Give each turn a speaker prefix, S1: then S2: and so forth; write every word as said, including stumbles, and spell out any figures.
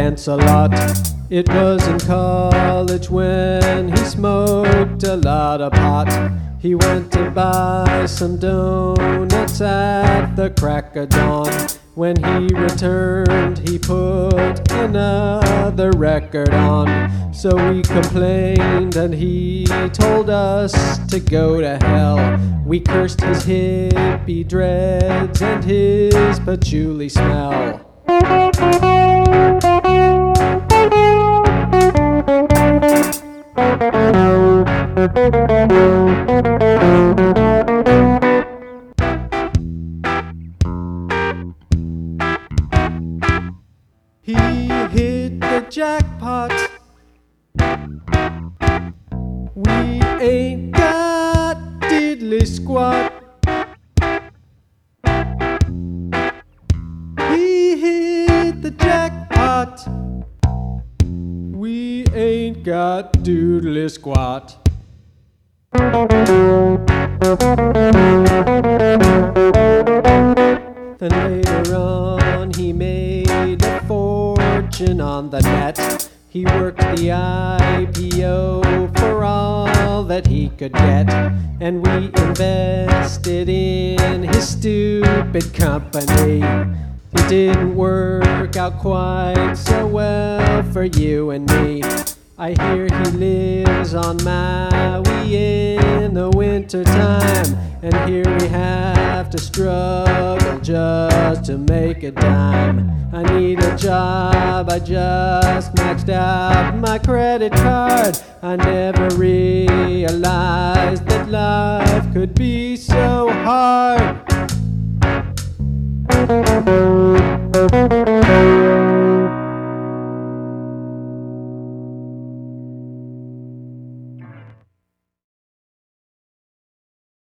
S1: Lancelot. It was in college when he smoked a lot of pot. He went to buy some donuts at the crack of dawn. When he returned, he put another record on. So we complained and he told us to go to hell. We cursed his hippie dreads and his patchouli smell. He hit the jackpot. We ain't got diddly squat. He hit the jackpot. We ain't got doodly squat. Then later on he made a fortune on the net. He worked the I P O for all that he could get. And we invested in his stupid company. It didn't work out quite so well for you and me. I hear he lives on Maui in the winter time, and here we have to struggle just to make a dime. I need a job, I just maxed out my credit card. I never realized that life could be